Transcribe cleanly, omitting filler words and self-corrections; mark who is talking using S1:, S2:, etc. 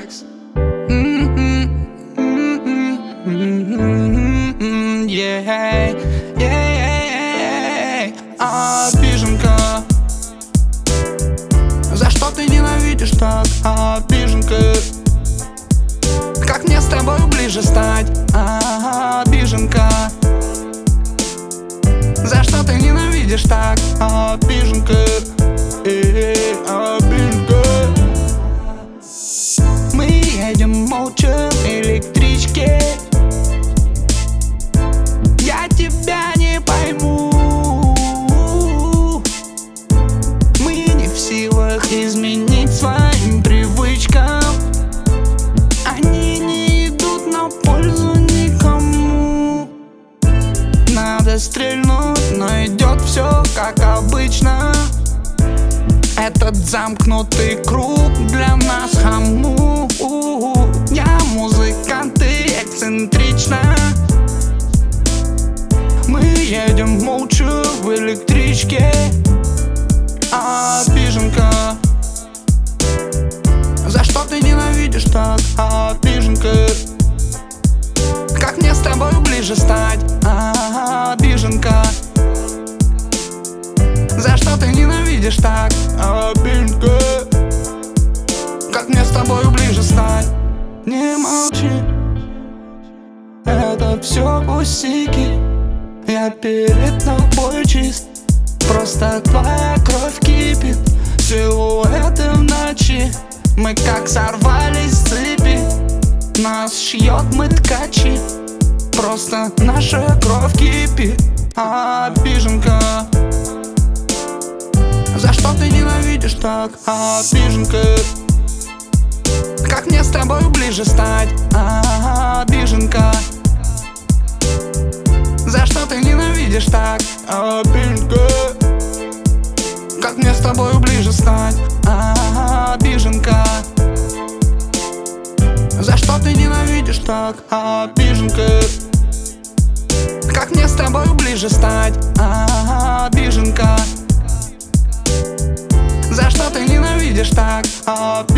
S1: Tracks.
S2: Обиженка, за что ты ненавидишь так? Обиженка, как мне с тобой ближе стать? Обиженка, за что ты ненавидишь так? Обиженка, обиженка. Мы едем молча в электричке, я тебя не пойму. Мы не в силах изменить своим привычкам, они не идут на пользу никому. Надо стрельнуть, но идет все как обычно. Этот замкнутый круг для нас хаму. Я музыкант и эксцентрично. Мы едем молча в электричке. Обиженка, за что ты ненавидишь так? Обиженка, как мне с тобой ближе стать? Обиженка, за что ты ненавидишь так? Обиженка, как мне с тобой ближе стать? Не молчи, это все пустяки. Я перед тобой чист, просто твоя кровь кипит. Силуэты в ночи, мы как сорвались с цепи. Нас шьет, мы ткачи, просто наша кровь кипит. Обиженка, за что ты ненавидишь так? Обиженка, как мне с тобой ближе стать? Обиженка, за что ты ненавидишь так? Обиженка, как мне с тобой ближе стать? Обиженка, за что ты ненавидишь так? Обиженка, как мне с тобой ближе стать? Обиженка, за что ты ненавидишь так?